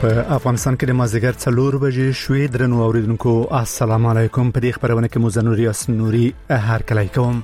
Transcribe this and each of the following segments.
په افغانستان کې د مازدیګر 4 بجې شوې. درنو اوریدونکو السلام علیکم. په دې خبرونه کې مزنوري اسنوري هر کله کوم.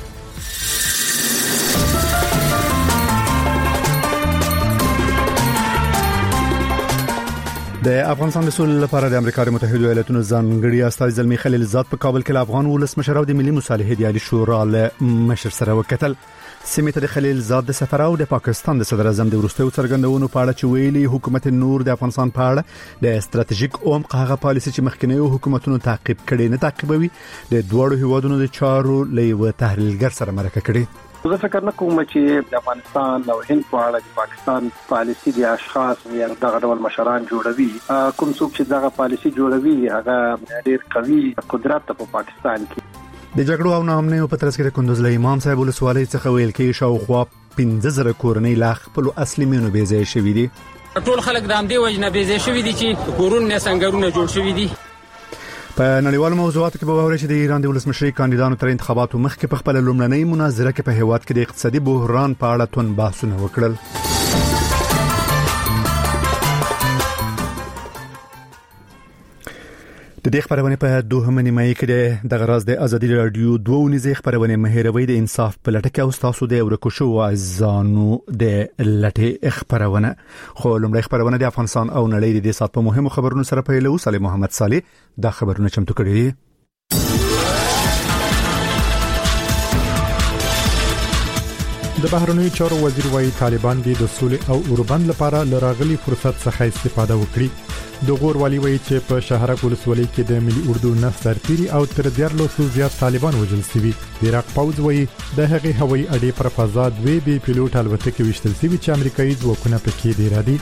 د افغانستان د سولې لپاره د امریکا متحده ایالاتونو ځانګړي استازي زلمی خلیلزاد په کابل کې افغان ولسمشر او د ملي مصالحې د عالی شورا له مشر سره وکتل. سیمه ته د خلیلزاد د سفر او د پاکستان د صدر اعظم د وروستیو څرګندونو په اړه چې ویلي حکومت نور د افغانستان په اړه د استراتیژیک عمق هغه پالیسي چې مخکنیو حکومتونو تعقیب کړي نه تعقیبوي د دوړو هیوادونو د چارو لیو تحلیلګر سره مرکه کړي. زه فکر نه کوم چې د افغانستان او هند په اړه د پاکستان پالیسي د اشخاص یا دغه ډول مشران جوړوي. کوم څوک چې دغه پالیسي جوړوي هغه ډېر قوي قدرت په پاکستان کې. د جګړو او ناامنۍ په ترڅ کې د کندوز له امام صاحب ولسوالۍ څخه ویل کې شاوخوا 15,000 کورنۍ لا خپل اصلي مینو بې ځای شوي دي. ټول خلک د همدې وجنه بې ځای شوي دي چې کورونه څنګهونه جوړ شوي دي. په نړیوالو موضوعاتو کې به ووري چې د ایران د ولسمشرۍ کاندیدانو تر انتخاباتو مخکې په خپل لومړنۍ مناظره کې په هیواد کې د اقتصادي بحران په اړه تون بحثونه وکړل. د دې خبرونه په دوهمه نیمه کې د غراز د ازادي رادیو 2 نيزه خبرونه مهیروي د انصاف په لټه کې او تاسو د ورکوشو ازانو د لټه خبرونه خو لمړی خبرونه د افغانستان او نړۍ د سات په مهمو خبرونو سره پیلو. صالح محمد صالح دا خبرونه چمتو کړي. د بهرنیو چارو وزیر وايي طالبان د سولې او اوربند لپاره لراغلي فرصت څخه استفاده وکړي. د غور والی وایي چې په شهرک ولسوالۍ کې د ملي اردو نه سرتيري او تر 1400 زیات طالبان وژل شوي. د عراق پوځ وايي د هغې هوایي اډې پر فضا 2 بي پیلوټ الوتکې وشتل شوي چې امریکایي ځواکونه پکې دي را دي.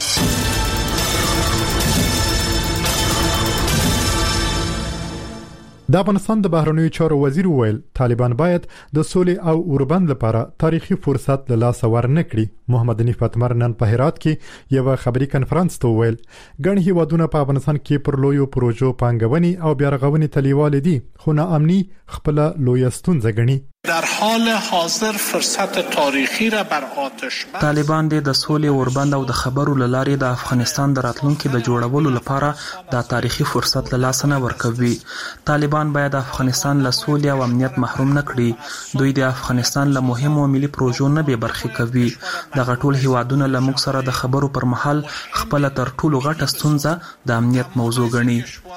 د افغانستان د بهرنیو چارو وزیر ویل طالبان باید د سولې او اوربند لپاره تاریخي فرصت له لاس ورنکړي. محمد حنیف اتمر نن په هرات کې یو خبري کانفرنس ته ویل ګڼ هیوادونه په افغانستان کې پر لویو پروژو پانګونې او بیارغونې تلیواله دي خو ناامني خپل لوی ستونزه ګڼي. در حال حاضر فرصت تاریخی را بر آتش طالبان د سولې اوربند او د خبرو لارې د افغانستان د راتلونکو د جوړولو لپاره د تاریخي فرصت له لاس نه ورکوي. طالبان باید افغانستان له سولې او امنیت محروم نه کړي. دوی د افغانستان له مهمو ملي پروژو نه به برخې کوي. د غټول هیوادونو له موږ سره د خبرو پر مهال خپل تر ټولو غټه ستونزه د امنیت موضوع ګڼي.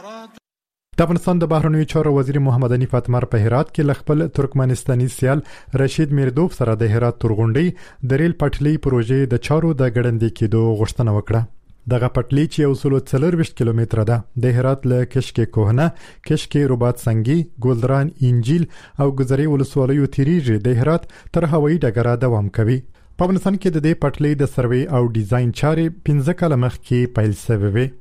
د افغانستان د بهرنیو چارو وزیر محمد حنیف اتمر په هرات کې لخپل ترکمنستاني سیال رشید میردوف سره د هرات تورغونډي د ریل پټلۍ پروژې د چارو د ګړندې کېدو غوښتنه وکړه. دغه پټلۍ چې یو 140 کیلومتره ده د هرات له کشک کوهنه، کشک رباط سنگي، ګلدران، انجیل او ګذري ولسوالیو تیریږي د هرات تر هوایي ډګره دوام کوي. په افغانستان کې د دې پټلۍ د سروې او ډیزاین چارې 15 کاله مخکې پیل شوې وې.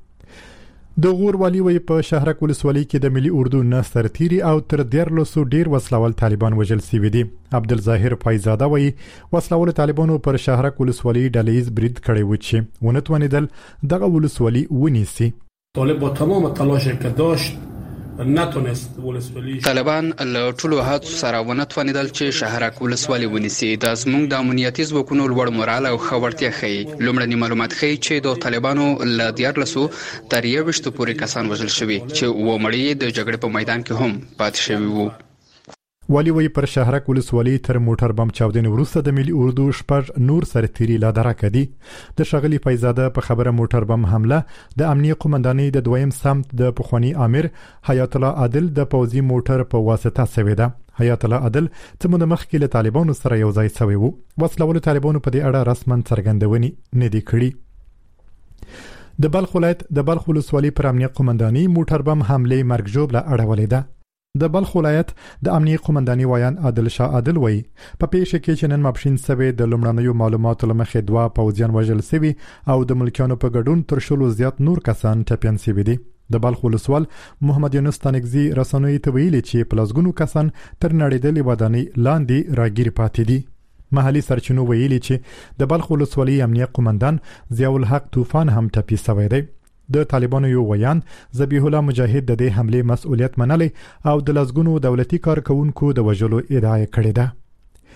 د غور والی وی په شهرک ولسوالۍ کې د ملي اردو نه سرتيري او تر 1400 ډیر وسلوال طالبان وژل شوي دي. عبدالظاهر فایزاده وی وسلوال طالبانو پر شهرک ولسوالۍ ډلهیز برید کړی و چې ونتوانیدل دغه ولسوالۍ ونیسي. طالب با تمام تلاشی که داشت نتونست ولسوالی طالبان له ټولو هڅو سره ونتوانیدل چې شهرک ولسوالۍ ونیسي. دا زموږ د امنیتي ځواکونو لوړ مورال او خبرتیا ښيي. لومړني معلومات ښيي چې د طالبانو له 1400 تر 21 پورې کسان وژل شوي چې و مړي د جګړې په میدان کې هم پاتې شوي وو. والی وی پر شهرک ولسوالی تر موټر بم چاودنې وروسته د ملي اردو شپږ نور سرتيري لا درکه دي. د شغلی فیضاده په خبره موټر بم حمله د امنیه قومندانۍ د دویم سمت د پخوانی امیر حیات الله عادل د پوزي موټر په واسطه سوي ده. حیات الله عادل چې د مخکې له طالبانو سره یو ځای شوی وو. وسلوال طالبانو په دې اړه رسماً څرګندونې نه دي کړې. د بلخ ولایت د بلخ ولسوالی پر امنیه قومندانۍ موټر بم حمله مرګ ژوبله اړولې ده. د بلخ ولایت د امنیه قومندانۍ وایان عادل شاه عادل وایي په پیښه کې چې نن ماپښین سوي د لومړنیو معلوماتو لمخې 2 پوځیان وژل شوي او د ملکیانو په ګډون تر شلو زیات نور کسان ټپیان شوي دي. د بلخ ولسوال محمد یونس تنگزی رسنوي ته ویلي چې په لسګونو کسان تر نړیدلې ودانۍ لاندې راګیر پاتې دي. محلي سرچینو ویلي چې د بلخ ولسوالۍ امنیه قومندان ضیاء الحق طوفان هم ټپي شوی دی. د طالبانو یو ویان ذبیح الله مجاهد د دې حمله مسؤلیت منلی او د لسګونو دولتي کارکونکو د وژلو ادعا کړې ده.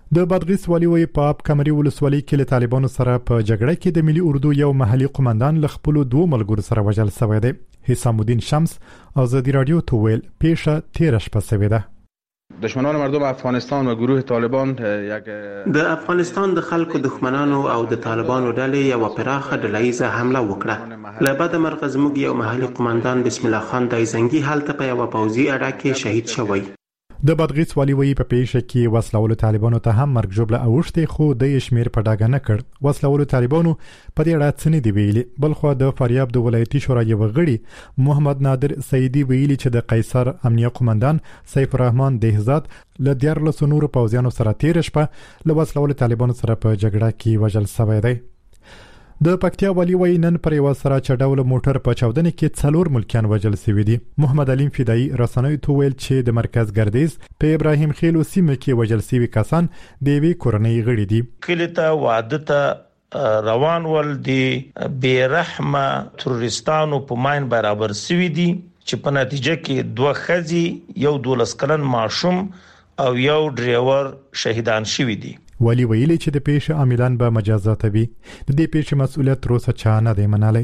د بادغیس والي وی په اب کمري ولسوالۍ کې له طالبانو سره په جګړه کې د ملي اردو یو محلي قومندان له خپل دوه ملګرو سره وژل شوی دی. حسام الدین شمس آزادی رادیو ته ویل پیښه 13 شپه شوې ده. دشمنان مردم افغانستان و گروه طالبان د افغانستان د خلکو دښمنانو او د طالبانو ډلې یو پراخه ډلهیزه حمله وکړه. له بده مرغه زموږ یو محلي قومندان بسم الله خان دایزنګي هلته په یو پوځي اډه کې شهید شوی. د بادغیس والي وی په پیښه کې وسلهولو طالبانو ته هم مرګ جوړه اوښته خو د شمیر په ډاګه نه کړ. وسلهولو طالبانو په دې اړه څه نه دی ویلي. بلخو د فاریاب د ولایتي شورا یو غړي محمد نادر سیدی ویلي چې د قیصر امنیه قومندان سیف الرحمن دهزاد له 14 نور پوځیانو سره 13 شپه له وسلهولو طالبانو سره په جګړه کې وژل شوی دی. د پکتیا والي وی نن پر یو سره چډول موټر په چاودنه کې 4 ملکیان وژل شوی دي. محمد علیم فدایی رسنوي ته ویل چې د مرکز ګردیز په ابراهیم خیل سیمه کې وژل شوی کسان د وی کورنۍ غړي دي. کله واده ته روان ول دي بیرحمه تروریستانو په ماین برابر شوی دي چې په نتیجه کې 2 خزي یو 12 کلن ماشوم او یو ډرایور شهیدان شوی دي. ولی ویلي چې د پیښې عاملان به مجازات وي. د دې پیښې مسؤلیت تر اوسه چا نه دی منلی.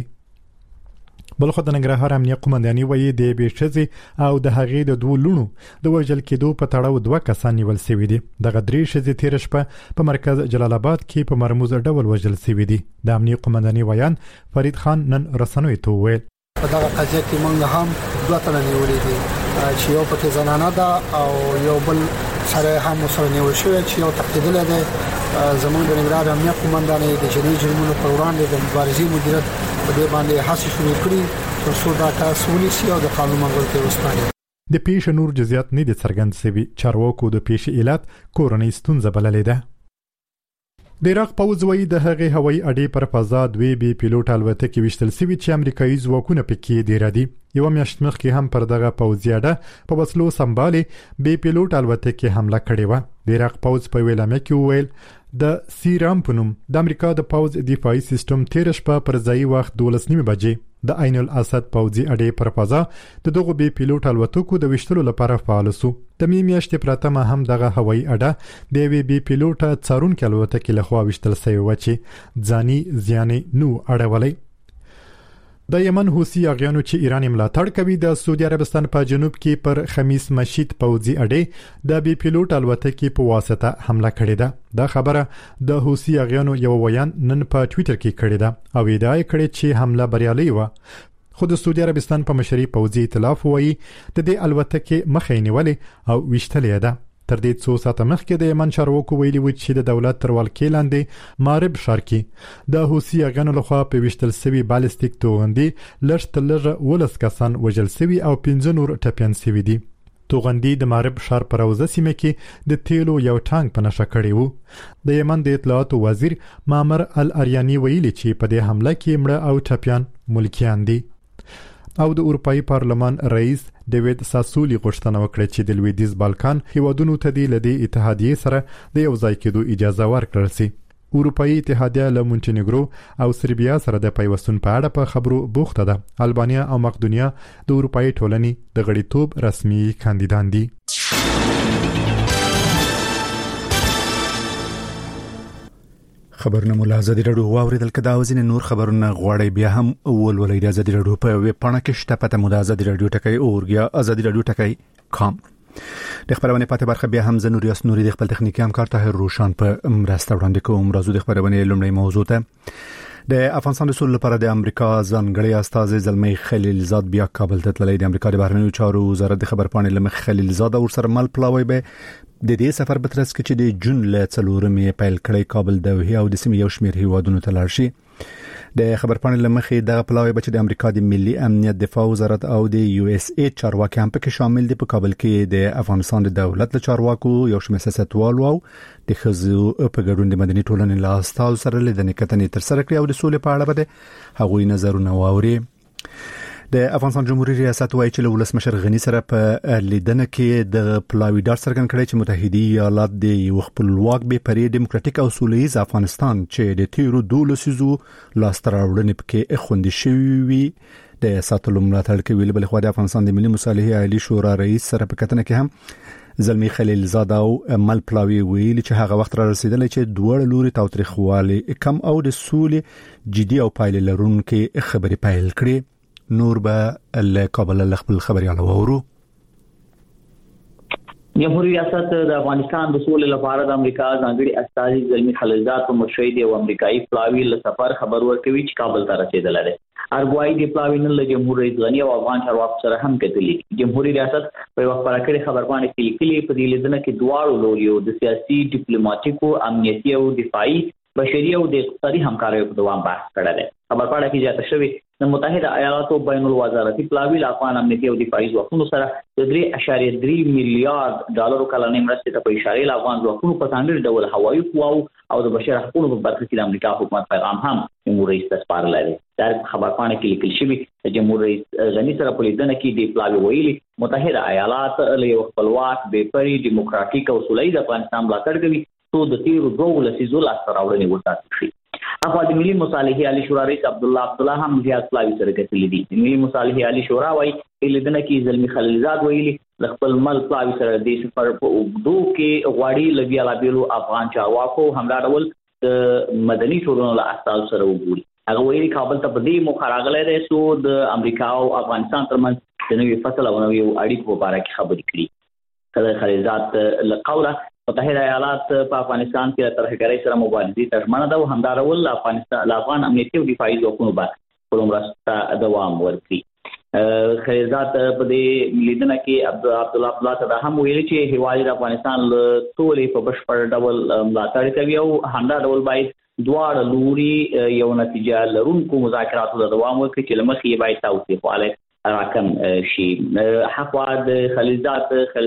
بلخو د ننګرهار امنیه قومنداني وایي د بیشزي او د هغې د 2 لونو د وژل کېدو په تړاو 2 کسان نیول شوي دي. دغه 3 ښځې تېره شپه په مرکز جلال آباد کې په مرموز ډول وژل شوي دي. د امنیه قومنداني ویان فرید خان نن رسنوي ته وویل په دغه قضیه کې موږ هم 2 تنه نیولې دي چې یو پکې زنانه ده او یو بل سره هم سره نیول شوی چې یو تقدیدل دی. زموږ د ننګرهار امنیه قومندانۍ د جنۍ جرمونو پر وړاندې د مبارزې مدیریت په دې باندې هڅې شروع کړې تر څو دا کار ونیسي او د قانون منګولتیا وسپاري. د پیښې نور جزئیات نه دي څرګند شوي. چارواکو د پیښې علت کورنۍ ستونزه بللې ده. د عراق پوځ وایي د هغې هوایي اډې پر فضا 2 بي پیلوټ الوتکې وشتل شوي چې امریکایي ځواکونه پکې ډیر دي. یو میاشت مخکې هم پر دغه پوځي اډه په وسلو سمبالې بي پیلوټ الوتکې حمله کړې و. د عراق پوځ په ویلامه کې وویل د سیرام په نوم د امریکا د پوځ دفاعي سیستم 13 شپه پر ځای وخت 12 بجې د عین الاسد پوځي اډې پر فضا د دغه بي پیلوټ الوتکو د وشتلو لپاره فعال شو. د میاشتې پراتمه هم دغه هوایي اډه د وی بي پیلوټ څارونکو الوتکې لخوا وشتل شوی و چې ځاني زیان نو اړولې. د یمن حوثي اغیانو چې ایران ملاتړ کوي د سعودي عربستان په جنوب کې پر خمیس مشید پوځي اډې د بي پیلوټ الوتکې په واسطه حمله کړې ده. دا خبره د حوثي اغیانو یو ویان نن په ټوئیټر کې کړې ده او ادعا کړې چې حمله بریالۍ و. خو د سعودي عربستان په مشري پوځي ائتلاف وایي د دې الوتکې مخې نیولې او وشتلې ده. تر دې څو ساعته مخکې د یمن چارواکو ویلي و چې د دولت تر ولکې لاندې مارب ښار کې د حوثي اغیانو لخوا په وشتل شوي بالستیک توغندي لږ تر لږه 12 کسان وژل شوي او 15 نور ټپیان شوي دي. توغندي د مارب ښار په روزه سیمه کې د تیلو یو ټانک په نشه کړی و. د یمن د اطلاعاتو وزیر مامر الاریانی ویلي چې په دې حمله کې مړه او ټپیان ملکیان دي. او د اروپאי پارلمان رئیس ډیوید ساسولی غوښتنه وکړه چې د لویدیز بالکان هیوادونو ته د لدی اتحادیې سره د یو ځای کېدو اجازه ورکړل شي. اروپאי اتحادیه له مونټینیګرو او سربیا سره د پیوستون په اړه په خبرو بوخته ده. البانیا او مقدونیا د اروپאי ټولنې د غړیتوب رسمي کاندیدان دي. خبرونه مولا ازادي رادیو واوریدل کدا وزین نور خبرونه غواړي بیا هم ولولې د ازادي رادیو په ویب پاڼه کې شته پته مولا ازادي رادیو ټکی اورګیا ازادي رادیو ټکی کام. د خبرونه پاتې برخه بیا هم زنوریاس نوري د خپل تخنیکی همکار طاهر روشان په مرسته وړاندې کوم. راځو د خبرونه لومړی موضوع ته د افغانستان د سولې لپاره د امریکا ځانګړي استاذ زلمی خلیل زاد بیا کابل ته تللی. د امریکا د بهرنیو چارو وزارت د خبر پاڼې لمخ خلیل زاد او سره مل پلاوی به د دې سفر په ترڅ کې چې د جون له 4 پیل کړی کابل دوحه او د سیمې یو شمېر هیوادونو ته لاړ شي. د خبر پاڼې لمخې دغه پلاوی به چې د امریکا د ملي امنیت دفاع وزارت او د یو اس ای چارواکي هم پکې شامل دي. په کابل کې د افغانستان د دولت له چارواکو یو شمېر سیاستوالو او د خزو په ګډون د مدني ټولنې له استازو سره لیدنې کتنې تر سره کړې او د سولې په اړه به هغوی نظرونه واوري. د افغانستان جمهوریت ریاست وایي چې له ولسمشر غنی سره په لیدنه کې د پلاوی ډار څرګند کړی چې متحده ایالات د یو خپلواک به پرې دیموکراتیک او سولهییز افغانستان چې د تیرو 12 لسیزو لاستراوړنې پکې خوندې شوی د ساتلو ملاتړ کوي. بل خو د افغانستان د ملي مصالحې عالی شورا رئیس سره په کتنه کې هم زلمی خلیل زاد او مل پلاوی ویلي چې هغه وخت را رسیدلی چې دوه لوري تاوتریخوالی کم او د سولې جدي او پایلې لرونکې خبرې پیل کړي. نور به له کابل له خپل خبريال وورو. جمهوریت ریاست د افغانستان د سولې لپاره د امریکا ځانګړي استازي زلمی خلیلزاد په مشرۍ او امریکایي پلاوی له سفر خبر ورکوي چې کابل ته رسیدلی دی. ارګوایي د پلاوی نن له جمهور رئیس غنی او افغان چارواکو سره هم کتلي. جمهوریت ریاست په یو خبره کړې خبرپاڼه کې لیکلي په دې لیدنه کې دواړو لوریو د سیاسي ډیپلوماټیکو امنیتي او دفاعي بشري او د اقتصادي همکاریو په دوام بحث کړی دی. خبرپاڼه کې زیاته شوې د متحده ایالاتو بین الوزارتي پلاوی له افغان امنیتي او دفاعي ځواکونو سره د 3.3 میلیارډ ډالرو کلنۍ مرستې ته په اشاره له افغان ځواکونو په ځانګړي ډول هوایي قواو او د بشر حقوقو په برخه کې د امریکا حکومت پیغام هم جمهور رئیس ته سپارلی دی. دا خبرپاڼه کې لیکل شوی د جمهور رئیس غنی سره په لیدنه کې د پلاوی ویلي متحده ایالات له یو خپلواک بېپري ډیموکراټیک او سولهییز افغانستان ملاتړ کوي څو د تیرو 2 لسیزو لاسته راوړنې وساتل شي. اخوا د ملي مصالحې عالی شورا رئیس عبدالله هم زیات پلاوی سره کتلي دي. د ملي مصالحې عالی شورا وايي په لیدنه کې زلمی خلیلزاد ویلي د خپل مل پلاوی سره د سفر په اوږدو کې غواړي له بیلابیلو افغان چارواکو همدا ډول د مدني ټولنو له استازو سره وګوري. هغه ویلي کابل ته په دې موخه راغلی دی چې د امریکا او افغانستان ترمنځ د نوي فصل او نوي اړیکو په اړه کې خبرې کړي. خلیلزاد له قوله متحده ایالات په افغانستان کې ترهګرۍ سره مبارزې ته ژمنه ده او همدارول افغان امنیتي او دفاعي ځواکونو باندې خپل مرسته دوام ورکړي. خلیلزاد په دې لیدنه کې عبدالله ته هم ویلي چې هیواد د افغانستان له سولې په بشپړ ډول ملاتړ کوي او همدا ډول باید دواړه لوري یو نتیجه لرونکو مذاکراتو ته دوام ورکړي چې له مخې یې باید تاوتریخوالی راکم شي. حقوا د خلیلزاد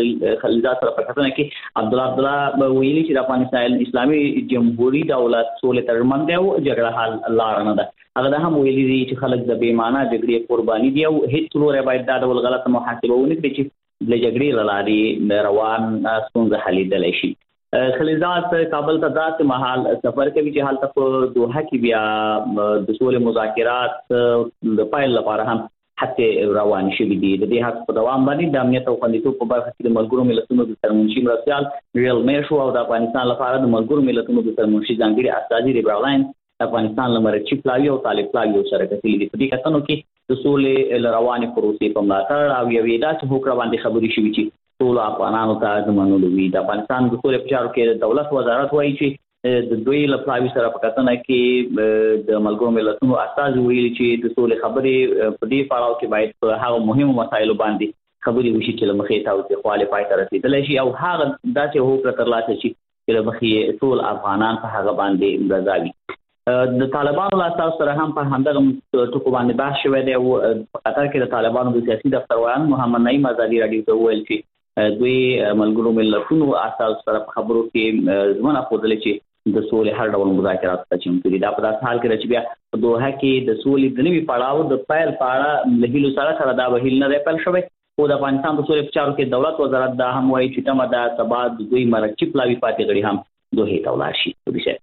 سره په کتنه کې عبدالله ویلي چې د افغانستان اسلامي جمهوریت دولت سولې ته ژمن دی او جګړه حل لار نه ده. هغه هم ویلي دي چې خلک د بې معنی جګړې قرباني دي او هیڅ لوری باید دا ډول غلطه محاسبه ونه کړي چې د جګړې له لارې روان ستونزه حلیدلی شي. خلیلزاد کابل ته داسې مهال سفر کوي چې هلته په دوحه کې بیا د سولې مذاکرات د پیل لپاره هم هڅې روان شوي دي. د دې هڅو په دوام باندې د امنیت او خوندیتوب په برخه کې د ملګرو ملتونو د سرمنشي مرستیال ریل میشو او د افغانستان لپاره د ملګرو ملتونو د سرمنشي ځانګړي استازي ریبرالاین افغانستان له مرچی پلاوی او طالب پلاوی سره کتلي دي. په دې کتنو کې د سولې روانې پروسې په ملاتړ او یوې داسې هوکړه باندې خبرې شوي چې ټول افغانانو ته د منلو وي. د افغانستان د سولې په چارو کې د دولت وزارت وایي چې د دوی له پلاوی سره په کتنه کې د ملګرو ملتونو استازي ویلي چې د سولې خبرې په دې پړاو کې باید په هغه مهمو مسایلو باندې خبرې وشي چې له مخې تاوتریخوالی پای ته رسېدلی شي او هغه داسې هوکړه ترلاسه شي چې له مخې ټول افغانان په هغه باندې رضا وي. د طالبانو له استازو سره هم په همدغه ټکو باندې بحث شوی دی او په قطر کې د طالبانو د سیاسي دفتروان محمد نعیم ازادي راډیو ته وویل چې دوی ملګرو ملتونو استازو سره په خبرو کې ژمنه ښودلې چې د سولې هر ډول مذاکرات ته چمتو دي. دا په داسې حال کې چې بیا په دوحه کې د سولې د نوي پړاو د پیل په اړه له هیلو سره دا بهیل نه دی پیل شوی. خو د افغانستان د سولې په چارو کې دولت وزارت دا هم وایي چې تمه ده سبا د دوی مرچی پلاوي پاتې غړي هم دوحې ته ولاړ شي.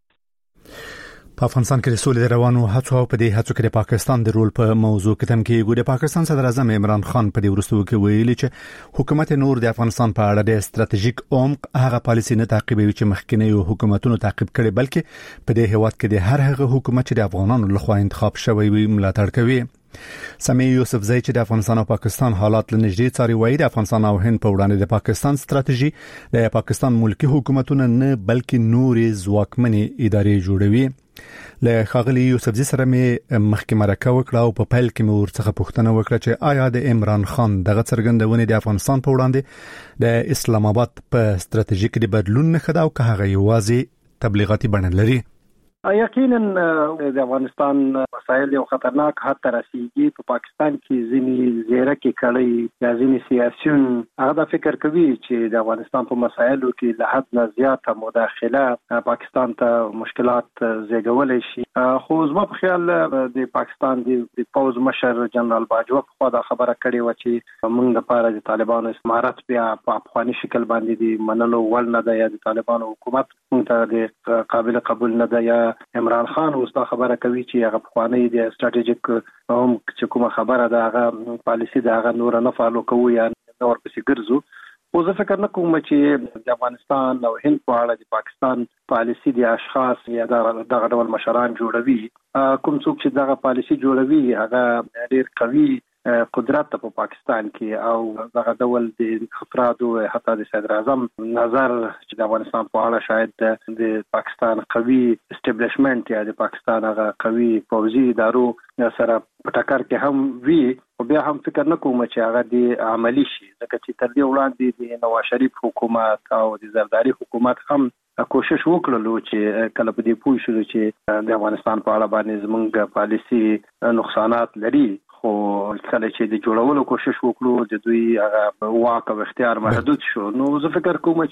په افغانستان کې د سولې روانو هڅو او په دې هڅو کې د پاکستان د رول په موضوع کې تم کې ګوډه پاکستان صدر اعظم عمران خان په دې ورستو کې ویلي چې حکومت نور د افغانستان په اړه د ستراتیژیک عمق هغه پالیسي نه تعقیبوي چې مخکینی حکومتونو تعقیب کړي بلکې په دې هیواد کې د هر هغه حکومت چې د افغانانو لخوا انتخاب شوی وي ملاتړ کوي. سمیع یوسفزی چې د افغانستان او پاکستان حالات لنږدې څاري وایي د افغانستان او هند په وړاندې د پاکستان ستراتیژي د پاکستان ملکی حکومتونو نه بلکې نورې ځواکمنې ادارې جوړوي. له خاغلی یوسفزی سره مې محکمه راکاو کړه او په پیل کې مې ورڅخه پوښتنه وکړه چې آیا د عمران خان دغه څرګندونه د افغانستان په وړاندې د اسلام آباد په ستراتیژیک د بدلون نه خدا او که هغه یوازې تبلیغاتي بڼه لري. یقینا د افغانستان مسایل یو خطرناک حد ته رسیدي. په پاکستان کې ځینې زیرکې کړي یا ځینې سیاسيون هغه د فکر کوي چې د افغانستان په مسایلو کې له حد نه زیاته مداخله پاکستان ته مشکلات زیږولای شي. خو زما په خیال د پاکستان د پوز مشر جنرال باجوه په خوا دا خبره کړې و چې موږ لپاره د طالبانو استعمارات بیا په افغاني شکل باندې د منلو وړ نه ده یا د طالبانو حکومت موږ ته د قابل قبول نه ده. یا عمران خان اوس دا خبره کوي چې هغه پخوانی د ستراتیژیک هم چې کومه خبره ده هغه پالیسی ده هغه نور نه فالو کوي یا نور پسې ګرځو. او زه فکر نه کوم چې د افغانستان او هند په اړه د پاکستان پالیسی د اشخاص یا دغه ډول مشران جوړوي. کوم څوک چې دغه پالیسی جوړوي هغه ډیر قوي قدرت په پاکستان کې او دغه ډول د افرادو حتی د صدر اعظم نظر چې د افغانستان په اړه شاید د پاکستان قوي اسټابلیشمنت یا د پاکستان هغه قوي پوځي ادارو سره په ټکر کې هم وی او بیا هم فکر نه کوم چې هغه د عملی شي، ځکه چې تر دې وړاندې د نواز شریف حکومت او د زرداری حکومت هم کوشش وکړلو چې کله په دې پوه شو چې د افغانستان په اړه باندې زموږ پالیسی نقصانات لري، خو کله چې د جوړولو کوشش وکړو د دوی هغه واک او اختیار محدود شو. نو زه فکر کوم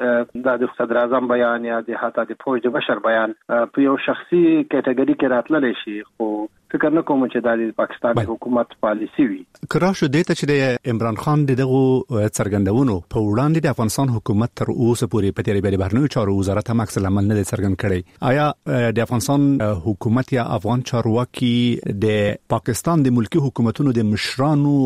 چې د صدر اعظم بیان یا د حتی د فوج د بشر بیان په یو شخصي کټګوري کې راتللی شي، خو فکر نه کوم چې د پاکستان حکومت پالیسی وي. کراشه دیته چې د عمران خان دغه څرګندونو په وړاندې د افغانستان حکومت تر اوسه پورې په تیری بهرنیو چارو وزارت هم عکس العمل نه څرګند کړي. آیا د افغانستان حکومت یا افغان چارواکي د پاکستان د ملکی حکومتونو د مشرانو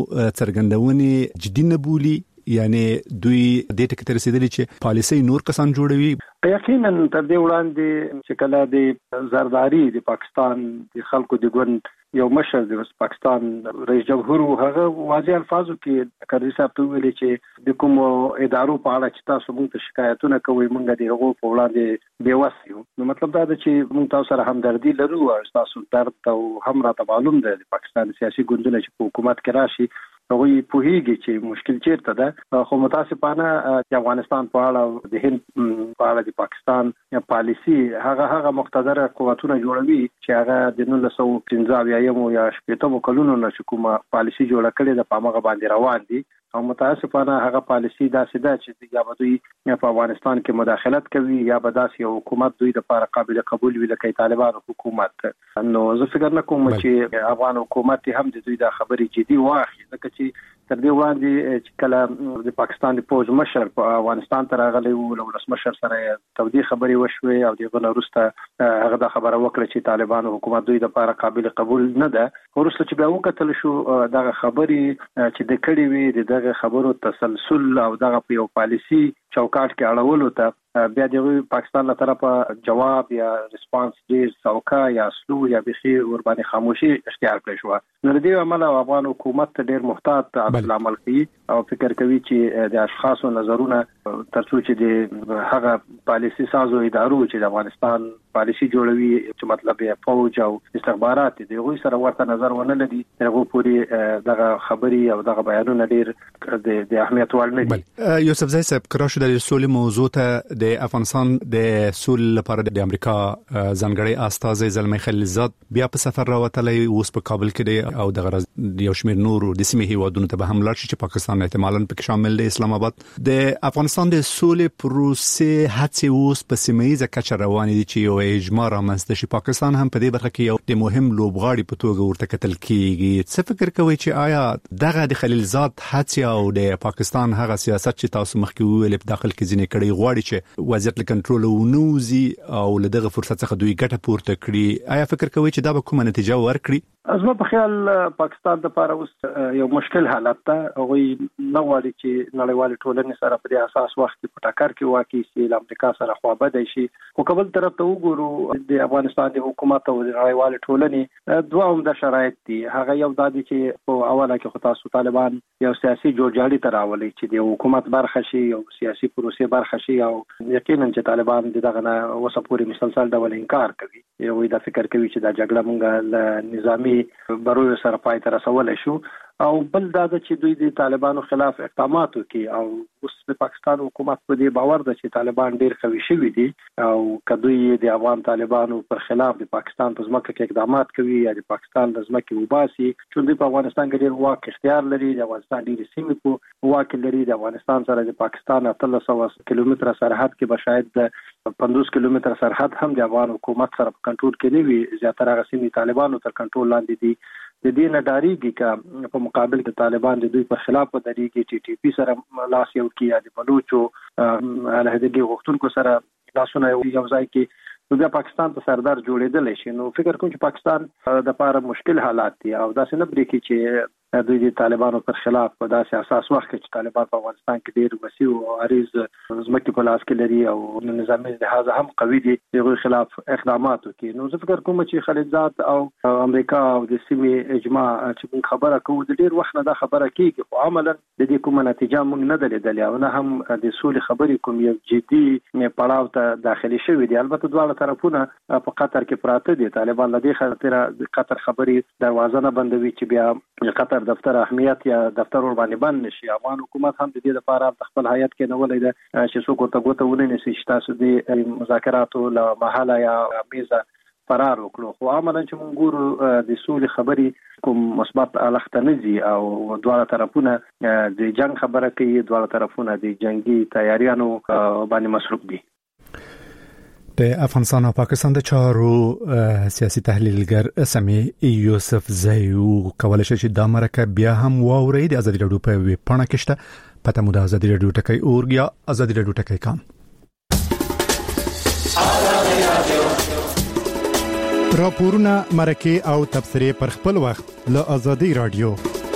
څرګندونې جدي نه بولي؟ یعنی دوی د ټکو ته رسیدلی چې پالیسي نور کسان جوړوي؟ یقینا تر دې وړاندې چې کله د زرداری د پاکستان د خلکو د ګوند یو مشر د پاکستان رئیس جمهور هغه واضح الفاظو کې کړي صاحب ته ویلي چې د کوم ادارو په اړه چې تاسو موږ ته شکایتونه کوي موږ د هغو په وړاندې بېوس یو. نو مطلب دا ده چې موږ تاسو سره همدردي لرو او تاسو درد او هم راته معلوم ده د پاکستان سیاسي ګوندونه چې په حکومت کې راشي هغه پوهیږي چې مشکل چیرته ده. خو متاسفانه د افغانستان په اړه د هند په اړه د پاکستان پالیسی هغه مقتدر قوتونه جوړوي چې هغه د 1915 یا 80 کلونو نه کومه پالیسی جوړه کړې ده په هغه باندې روان دي او متاسفانه هغه پالیسی داسې ده چې یا به دوی په افغانستان کې مداخلت کوي یا به داسې یو حکومت دوی لپاره قابل قبول وي لکه طالبان حکومت. نو زه فکر نه کوم چې افغان حکومت هم د دوی د خبرې جدي واخلي، ځکه چې تر دې وړاندې چې کله د پاکستان د فوج مشر په افغانستان ته راغلی و له ولسمشر سره تودې خبرې وشوې او دغه وروسته هغه د خبره وکړه چې طالبان حکومت دوی لپاره قابل قبول نه ده. وروسته چې بیا وکتل شو دغه خبرې چې د کړي وي دغه خبرو تسلسل او دغه په یو پالیسی چوکاټ کې اړولو ته بیا د پاکستان له طرفه جواب یا ریسپانس ډیر سوکا یا سلو یا بخي ور باندې خاموشي اختیار کړی شو. نو د دې عمل افغان حکومت ډیر محتاط عمل کوي او فکر کوي چې د اشخاصو نظرونه ترڅو چې د هغه پالیسی سازو ادارو چې د افغانستان پالیسی جوړوي چې مطلب یې فوج او استخبارات دي غوي سره ورته نظر ونه لري هغه پوری دغه خبري او دغه بیانونه ډیر د اهمیت وړ نه دي. یوسف زئی صاحب کراشه د سولې موضوع ته د افغانستان د سولې لپاره د امریکا ځانګړي استازي زلمی خلیلزاد بیا په سفر راوتلی اوس په کابل کې دی او د یو شمېر نور د سیمې هیوادونو ته به هم لاړ شي چې پاکستان احتمالاً پکې شامل دی. اسلام آباد د افغانستان د سولې پروسې هڅې اوس په سیمه‌ایزه کچه روانې دي چې یو اجماع رامنځته شي. پاکستان هم په دې برخه کې یو د مهم لوبغاړي په توګه ورته کتل کیږي. څه فکر کوي چې آیا دغه د خلیلزاد هڅې او د پاکستان هغه سیاست چې تاسو مخکې ویل په داخل کې ځینې کړي غواړي چې وضعیت له کنټرول ونوزي او له دغه فرصت څخه دوی ګټه پورته کړي؟ آیا فکر کوي چې دا به کومه نتیجه ورکړي؟ زما په خیال پاکستان د لپاره اوس یو مشکل حالت ته هغوی نه غواړي چې نړیوال ټولنې سره په دې اساس وخت په ټکر کې واقع شي له امریکا سره خوابه شي. خو کبل طرف ته وګورو د افغانستان د حکومت او د نړیوال ټولنې دوه عمده شرایط دي. هغه یو د دې چې په اوله کې خو تاسو طالبان یو سیاسي جوړجاړي تر راولي چې د حکومت برخه شي او سیاسي پروسې برخه شي او یقینا چې طالبان دغه نه وسه پوری مسلسل ډول انکار کوي. یو دا فکر کوي چې دا جګړه مونږه له نظامی بروي سره پای ته رسول شو او بل دا چې دوی د طالبانو خلاف اقدامات کوي او اوس د پاکستان حکومت په دې باور ده چې طالبان ډیر قوي شوي دي او کدوې د افغان طالبانو پر خلاف د پاکستان په ځمکه کې اقدامات کوي یا د پاکستان د ځمکې وباسي چې د افغانستان کې ډیر واک اختیار لري. د افغانستان ډیر سیمې په واک لري. د افغانستان سره د پاکستان 1300 کیلومتره سرحد کې به شاید 50 کیلومتره سرحد هم د افغان حکومت سره په کنټرول کې نه وي. زیاتره هغه سیمې طالبانو تر کنټرول لاندې دي. د دې نه ډاریږي چې په مقابل کې طالبان د دوی په خلاف ودرېږي. ټي ټي پی سره لاس یو کې یا د بلوچو علیحدګي غوښتونکو سره لاسونه یو ځای کې نو بیا پاکستان ته سردار جوړېدل شي. نو فکر کوم چې پاکستان د لپاره مشکل حالات دي او داسې نه بریکي چې دوی د طالبانو پر خلاف په داسې اساس وخت چې طالبان په افغانستان کې ډېر وسیع او عریض ځمکې په لاس کې لري او نظامي لحاظ هم قوي دي دغه خلاف اقدامات وکړي. نو زه فکر کوم چې خلیلزاد او امریکا او د سیمې اجماع چې موږ خبره کوو د ډېر وخت نه دا خبره کیږي خو عملاً د دې کومه نتیجه موږ نه ده لیدلې او نه هم د سولې خبرې کوم یو جدي پړاو ته داخلي شوی دی. البته دواړه طرفونه په قطر کې پراته دي. طالبان له دې خاطر د قطر خبرې دروازه نه بندوي چې بیا قطر دفتر اهمیت یا دفتر ور باندې بند نشي. افغان حکومت هم د دې لپاره خپل هیئت کې نه ولید چې څوک ورته ګوته ونه نشي چې تاسو د مذاکراتو له محله یا میزه فرار وکړو. خو عملاً چې موږ ګورو د سولې خبرې کوم مثبت اړخ نه دي او دواړه طرفونه د جنگ خبره کوي. دواړه طرفونه د جنگي تیاریانو باندې مصروف دي. د افغانستان او پاکستان د چارو سیاسي تحلیلګر سمي یوسف زیو کولای شي چې د امریکا بیا هم واوري د ازادي راډیو په ویب پاڼه کې شته پته مو د ازادي راډیو ټکی اورګیا ازادي راډیو ټکی کام راپورونه مرکه او تبصره پر خپل وخت له ازادي رادیو.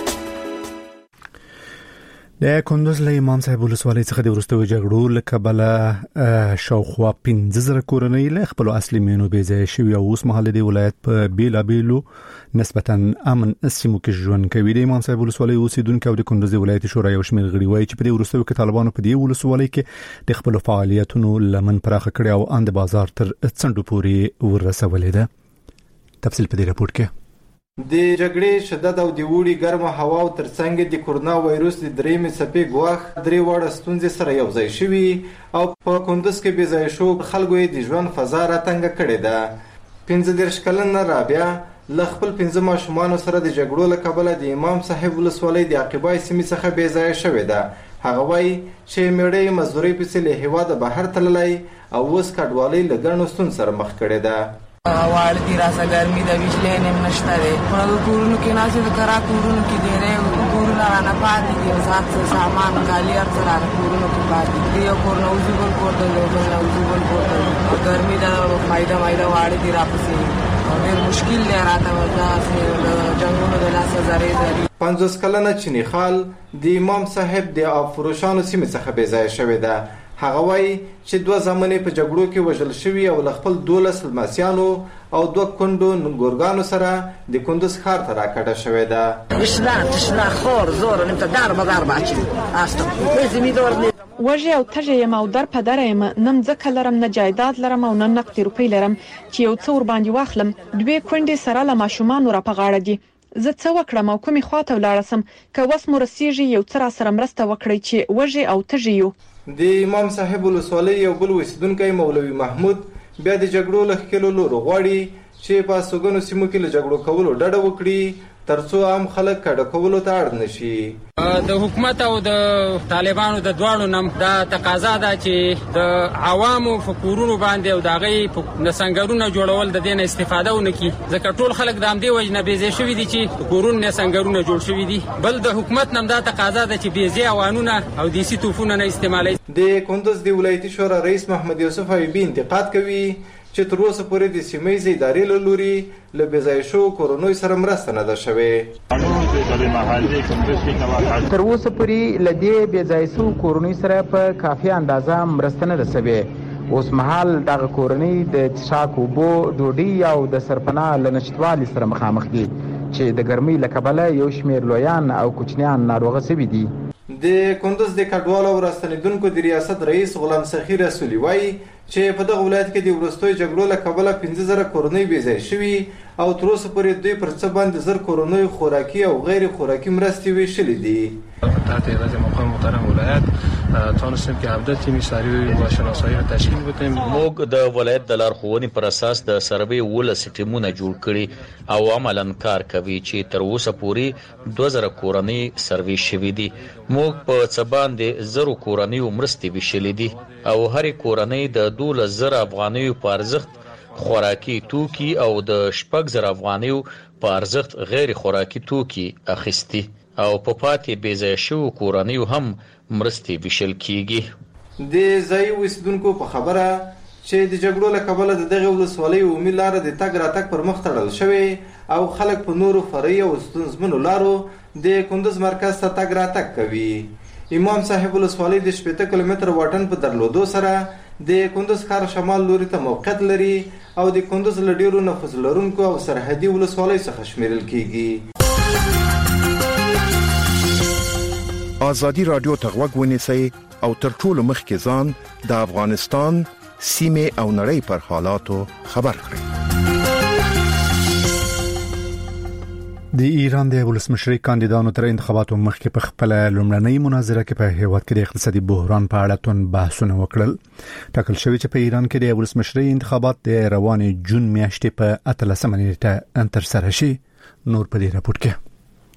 د کندوز له امام صاحب ولسوالۍ څخه د ورستوي جګړو له کبله شاوخوا 15 کورنۍ له خپل اصلي مینو بې ځای شوي او اوس مهال د ولایت په بیلابیلو نسبتاً امن سیمو کې ژوند کوي. د امام صاحب ولسوالۍ اوسیدونکو او د کندوز ولایت شورا یو شمېر غړي وایي چې په دې ورستوي کې طالبانو په دې ولسوالۍ کې د خپل فعالیتونو لمن پراخه کړي او اند بازار تر څنډو پورې ورسولې ده. تفصیل په دې راپور کې د جګړې شدت او د وړي ګرمه هوا او ترڅنګ د کورونا وایروس د درېمې څپې ګواښ درې وړه ستونزې سره یو ځای شوي او په کندوز کې بې ځای شو خلکو یې د ژوند فضا راتنګه کړې ده. 15 کلنه رابعه له خپل 15 ماشومانو سره د جګړو له کبله د امام صاحب ولسوالۍ د عقبای سیمې څخه بې ځای شوې ده. هغه وایي چې میړه مزدورۍ پسې له هېواده بهر تللی او اوس کډوالۍ له ګڼو ستونزو سره مخ کړې ده. واړه دي راسه ګرمي د ویشلې نیم نشته دی په کورونو کې ناسې د کرا کورونو کې ډېرې کورونه رانه پاتې دي ذات سامان کالي هر څه رانه کورونو کې پاتې دي. یو کور نه وځي بل کور ته یو بل نه وځي بل کور ته ګرمي د مایده واړه دي راپسې ډېر مشکل دی راته داسې جنګونو د لاسه زرې زري. 50 کلنه چیني خال د امام صاحب د آبفروشانو سیمې څخه بې ځایه شوې ده. هغه وایي چې 2 زامنې په جګړو کې وژل شوي او له خپل 12 لمسیانو او 2 کندو ګورګانو سره د کندوز ښار ته راکډه شوې ده. تشنا خور زور نمته دار بدار باچی استم لازم يدور وجه او تجه یم او در پدر یم نم ځکه لرم نه جایداد لرم او نه نقد روپی لرم چې یو څور باندې واخلم 2 کندې سره له ماشومان را په غاړه دي. زه څه وکړم او کومې خواته ولاړسم که وس مو رسیږي یو څه را سره مرسته وکړئ چې وجه او تجه یو. د امام صاحب ولسوالۍ یو بل اوسیدونکی مولوي محمود بیا د جګړو له ښکېلو لورو غواړي چې په سوګنو سیمو کې له جګړو کولو ډډه وکړي ترڅو عام خلک کډه کولو ته اړ نشي. د حکومت او د طالبانو د دواړو نم دا تقاضا ده چې د عوامو فکرونو باندې او د غي نسنګرونو جوړول د دین استفاده ونکي ځکه ټول خلک د امدی وجنه بيزي شوی دي چې کورون نسنګرونو جوړ شوی دي. بل د حکومت نم دا تقاضا ده چې بيزي اوانونه او دیسي توفونه نه استعمالي. د کندوز د ولایتي شورا رئیس محمد یوسف ایوبی انتقاد کوي چې تر اوسه پورې د سیمې ادارې له لوري له بېځای شو کورونو سره مرسته نه ده شوې. تر اوسه پورې له دې بېځای شو کورونو سره په کافي اندازه مرسته نه ده شوې. اوس مهال دغه کورنۍ د څښاک اوبو ډوډۍ او د سرپناه له نشتوالي سره مخامخ دي چې د ګرمۍ له کبله یو شمېر لویان او کوچنیان ناروغه شوي دي. د کندوز د کډوالو او راستنیدونکو د ریاست رئیس غلام سخي رسولي وایي چې په دغه ولایت کې د وروستیو جګړو له کبله 15,000 کورنۍ بېځای شوي او تر اوسه پورې دوی پر څه باندې 1000 کورنۍ خوراکي او غیر خوراکي مرستې ویشلې دي. تحت هیئت مقام محترم ولایت تونستیم که 17 تیمی سریع و شناسایی را تشکیل بدیم. موږ د ولایت د لارښوونې پر اساس د سروې 12 ټیمونه جوړ کړي او عملاً کار کوي چې تر اوسه پورې 2000 کورنۍ سروې شوي دي. موږ په څه باندې 1000 کورنۍ مرستې ویشلې دي او هرې کورنۍ د 12,000 افغانیو په ارزښت خوراکي توکي او د 6,000 افغانیو په ارزښت غیر خوراکي توکي اخیستي او په پاتې بېځای شوو کورنیو هم مرستې ویشل کیږي. د ځایي اوسیدونکو په خبره چې د جګړو له کبله د دغه ولسوالۍ عمومي لاره د تګ راتګ پر مخ تړل شوې او خلک په نورو فرعي او ستونزمنو لارو د کندوز مرکز ته تګ راتګ کوي. امام صاحب ولسوالۍ د 80 کیلومتر واټن په درلودو سره د کندوز ښار شمال لوري ته موقعیت لري او د کندوز له ډیرو نفوذ لرونکو او سرحدي ولسوالیو څخه شمیرل کیږي. آزادی رادیو ته غوږ ونیسئ او تر ټولو مخکې ځان د افغانستان سیمې او نړۍ پر حالاتو خبر کړئ. د ایران د ولسمشرۍ کاندیدانو تر انتخاباتو مخکې په خپل لومړنۍ مناظره کې په هیواد کې د اقتصادي بحران په اړه تون بحثونه وکړل. ټاکل شوی چې په ایران کې د ولسمشرۍ انتخابات د روان جون میاشتې په 13 نیټه ترسره شي. نور په دې راپور کې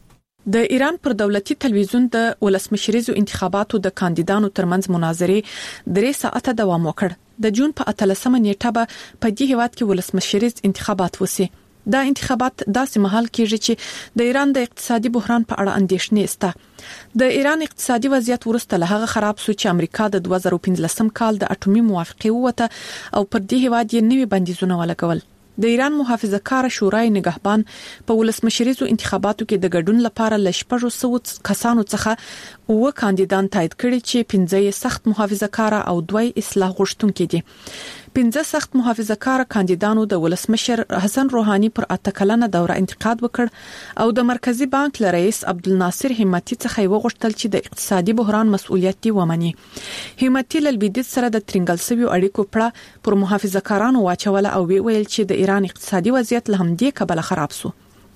د ایران پر دولتي تلویزیون د ولسمشریزو انتخاباتو د کاندیدانو ترمنځ مناظرې 3 ساعته دوام وکړ. د جون په 13 نیټه به په دې هیواد کې ولسمشریز انتخابات وسی. دا انتخابات داسې مهال کېږي چې د ایران د اقتصادي بحران په اړه اندېښنې سته. د ایران اقتصادي وضعیت ورسته له هغه خراب شو چې امریکا د 2015 کال د اټومي موافقه وته او پر دې هیواد یې نوي بندیزونه ولګول. د ایران محافظه کار شورای نگهبان په ولسمشریزو انتخاباتو کې د ګډون لپاره ل 600 کسانو څخه 9 کاندیدان تایید کړي چې 15 سخت محافظه کار او 2 اصلاح غوښتونکي دي. 15 سخت محافظه کار کاندیدانو د ولسمشر حسن روحاني پر 8 کلنه دوره انتقاد وکړ او د مرکزی بانک له رئیس عبدالناصر همتی څخه وغوښتل چې د اقتصادي بحران مسؤلیت دی ومني. همتی له البدیت سره د ترنګل سوي اړیکو په پر محافظه کارانو واچول او ویل چې د ایران اقتصادي وضعیت له همدې کبله خراب شو.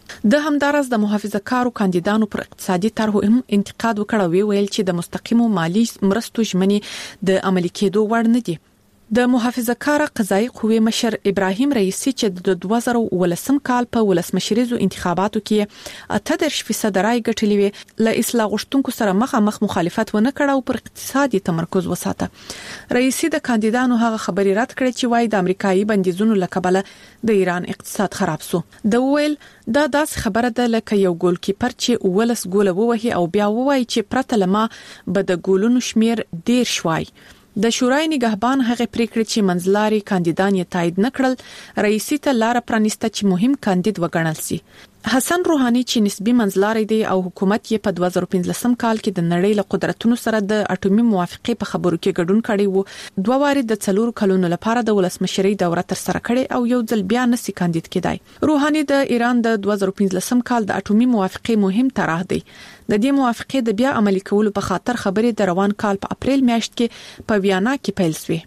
د همدارس د محافظه کارو کاندیدانو پر اقتصادي طرحو هم انتقاد وکړ او ویل چې د مستقیمو مالی مرستو ژمنې د عملي کېدو وړ نه دي. د محافظه کار قضایي قوې مشر ابراهیم رئیسی چې د 2019 کال په ولسمشریزو انتخاباتو کې 88% رای ګټلې وي له اصلاح غوښتونکو سره مخامخ مخالفت ونه کړ او پر اقتصادي تمرکز وساته. رئیسی د کاندیدانو هغه خبري رد کړې چې وايي د امریکایي بندیزونو لکبله د ایران اقتصاد خراب شو. د ویل دا داس خبره ده لکه یو ګول کیپر چې ولس ګول ووهي او بیا وایي چې پرته لما به د ګولونو شمیر ډیر شوي. د شورای نگهبان هغه پریکړه چې منځلاري کاندیدان یې تایید نکړل رئیسی ته لار پرانیسته چې مهم کاندید وګڼل شي. حسن روحاني چې نسبی منځلاري دی او حکومت یې په 2015 کال کې د نړۍ له قدرتونو سره د اټومي موافقه په خبرو کې ګډون کړي وو. 2 واري د 4 کلونو لپاره د ولسمشرۍ دوره تر سره کړي او یو ځل بیا نسی کاندید کېدای. روحاني د ایران د 2015 کال د اټومي موافقه مهم طرح دی. د دې موافقه د بیا عملي کولو په خاطر خبرې د روان کال په اپریل میاشت کې په ویانا کې پیل شوې.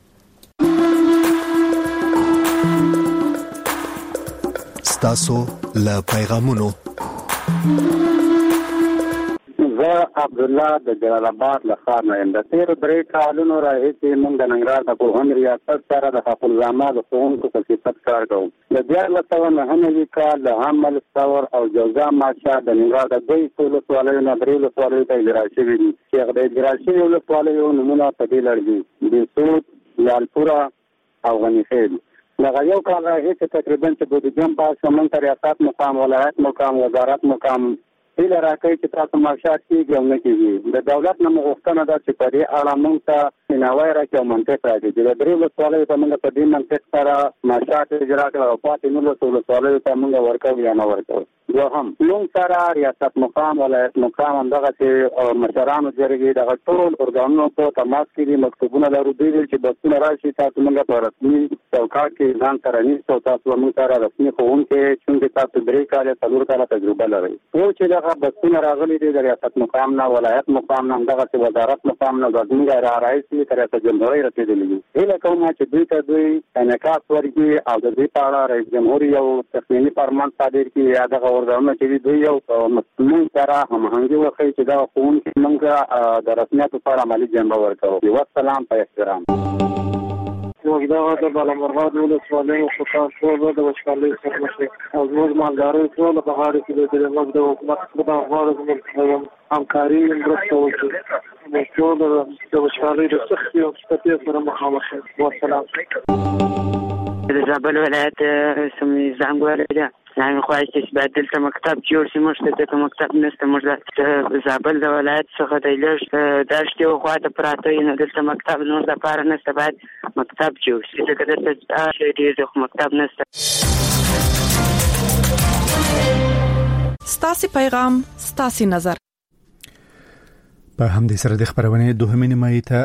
ستاسو له پیغامونو زه عبد الله د جلال آباد له ښار نه یم. د تیرو 3 کالونو راهیسې موږ د ننګرهار د پوهنې ریاست سره د حق الزامه د ښوونکو په صفت کار کوو. د 1999 کال د حمل ثور او جوزا ماچا د ننګرهار د 2 ولسوالیو نه 3 ولسوالیو ته اجرا شوي دي چې د اجرا شوي ولسوالیو نومونه په دې لړ دي: د سود، لالپوره او غنیخیل. لکه یو کال راهیسې تقریبا چې بودیجه په سمون ته ریاست مقام، ولایت مقام، وزارت مقام هیله راکوي چې تاسو معاشات کېږي او نه کېږي. د دولت نه غوښتنه ده چې په دې اړه موږ ته نوای راکړي او منطق راکړي چې د 3 ولسوالیو ته موږ په دې منطق سره معاشات اجرا کړو او پاتې 9 ولسوالیو ته موږ ورکوو یا نه ورکوو. دوهم موږ سره ریاست مقام، ولایت مقام همدغه چې مشرانو جرګې دغه ټول ارګانونو په تماس کې دي، مکتوبونه لرو دوی چې بسونه راشي تاسو موږ په رسمي چوکاټ کې ځان سره نیسو، تاسو موږ سره رسمي ښوونکي چې تاسو 3 کاله 4 کاله تجربه لرئ. خو چې دغه بسونه راغلي دي د ریاست مقام نه، ولایت مقام نه، همدغه چې وزارت مقام نه زموږ رئیس تر ریاست جمهوریت رسېدلي دي. هیله کوم چې دوی ته دوی انعکاس ورکړي او د دې په اړه رئیس جمهور یو تقنیني فرمان صادر کړي یا دغه ورځونه چې دوی یو مسؤل سره هماهنګي وکړي چې دا ښوونکي موږ د رسمیت لپاره عملي جنبه ورکوو. والسلام په احترام. وګړه د بالامرغاد ولسوالۍ او خصوصا ټول د وشکالۍ سره مخ دي او زموږ مالداري ټول په هغه کې د موږ د حکومت په غواړو زموږ همکاري مرسته وکړي. موږ ټول د وشکالۍ د سختي او ستې سره مخامخ یو. والسلام. د زابل ولایت سمې زنګوالې ده. يعني خواهش چې دلته مکتب جوړ شي. موږ ته مکتب نشته. موږ د زابل د ولایت څخه د لږ داشتي او خواته پراته نه دلته مکتب نو د پاره نشته. باید مکتب جوړ شي. ځکه دلته ډېر د مکتب نشته. ستاسو پیغام ستاسو نظر. په همدې سره د خبرونه دوهمې نیمایي ته